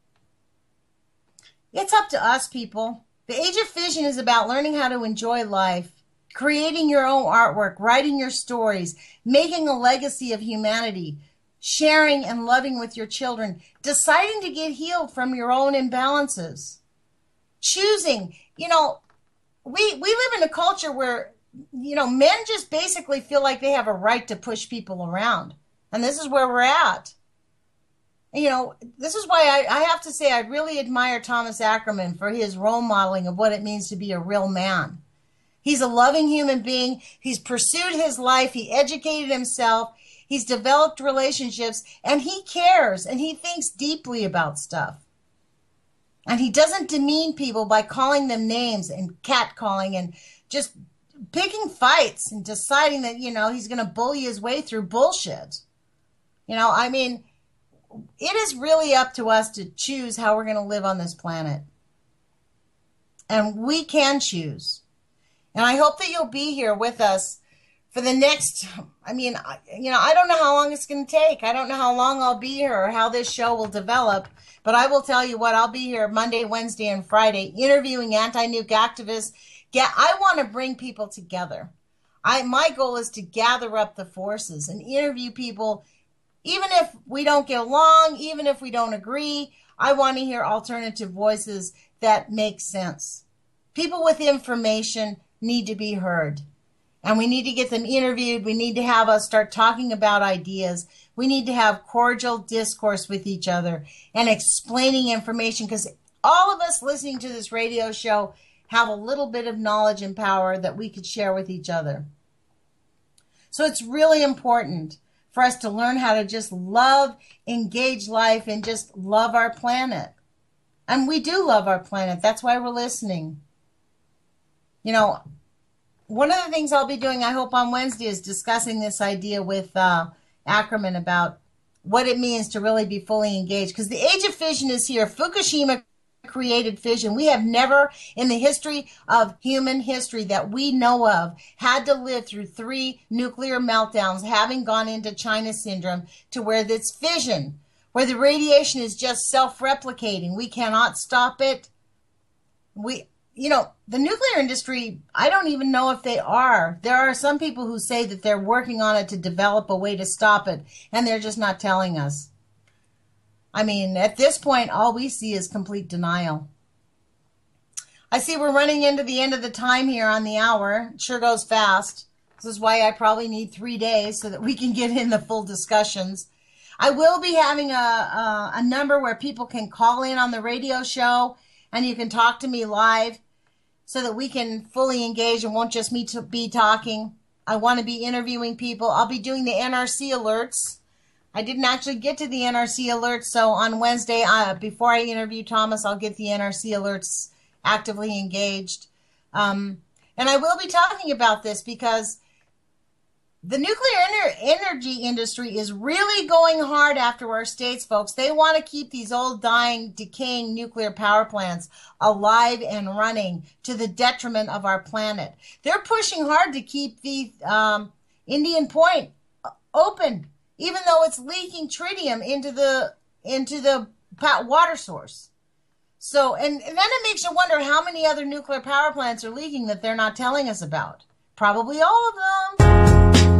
It's up to us, people. The Age of Fission is about learning how to enjoy life, creating your own artwork, writing your stories, making a legacy of humanity, sharing and loving with your children, deciding to get healed from your own imbalances, choosing. You know, we we live in a culture where, you know, men just basically feel like they have a right to push people around. And this is where we're at. You know, this is why I, I have to say I really admire Thomas Ackerman for his role modeling of what it means to be a real man. He's a loving human being. He's pursued his life. He educated himself. He's developed relationships. And he cares. And he thinks deeply about stuff. And he doesn't demean people by calling them names and catcalling and just picking fights and deciding that, you know, he's going to bully his way through bullshit. You know, I mean, it is really up to us to choose how we're going to live on this planet. And we can choose. And I hope that you'll be here with us for the next, I mean, you know, I don't know how long it's going to take. I don't know how long I'll be here or how this show will develop. But I will tell you what, I'll be here Monday, Wednesday, and Friday interviewing anti-nuke activists. Yeah, I want to bring people together. I my goal is to gather up the forces and interview people. Even if we don't get along, even if we don't agree, I want to hear alternative voices that make sense. People with information need to be heard. And we need to get them interviewed. We need to have us start talking about ideas. We need to have cordial discourse with each other and explaining information, because all of us listening to this radio show have a little bit of knowledge and power that we could share with each other. So it's really important for us to learn how to just love, engage life, and just love our planet. And we do love our planet. That's why we're listening. You know, one of the things I'll be doing, I hope, on Wednesday is discussing this idea with uh, Ackerman about what it means to really be fully engaged. Because the age of fission is here. Fukushima created fission. We have never in the history of human history that we know of had to live through three nuclear meltdowns, having gone into China syndrome, to where this fission, where the radiation is just self-replicating. We cannot stop it. We, you know, the nuclear industry, I don't even know if they are. There are some people who say that they're working on it to develop a way to stop it, and they're just not telling us. I mean, at this point, all we see is complete denial. I see we're running into the end of the time here on the hour. It sure goes fast. This is why I probably need three days so that we can get in the full discussions. I will be having a, a, a number where people can call in on the radio show, and you can talk to me live so that we can fully engage and won't just me to be talking. I want to be interviewing people. I'll be doing the N R C alerts. I didn't actually get to the N R C alerts, so on Wednesday, uh, before I interview Thomas, I'll get the N R C alerts actively engaged. Um, and I will be talking about this because the nuclear ener- energy industry is really going hard after our states, folks. They want to keep these old, dying, decaying nuclear power plants alive and running to the detriment of our planet. They're pushing hard to keep the um, Indian Point open, even though it's leaking tritium into the into the water source. So, and, and then it makes you wonder how many other nuclear power plants are leaking that they're not telling us about. Probably all of them.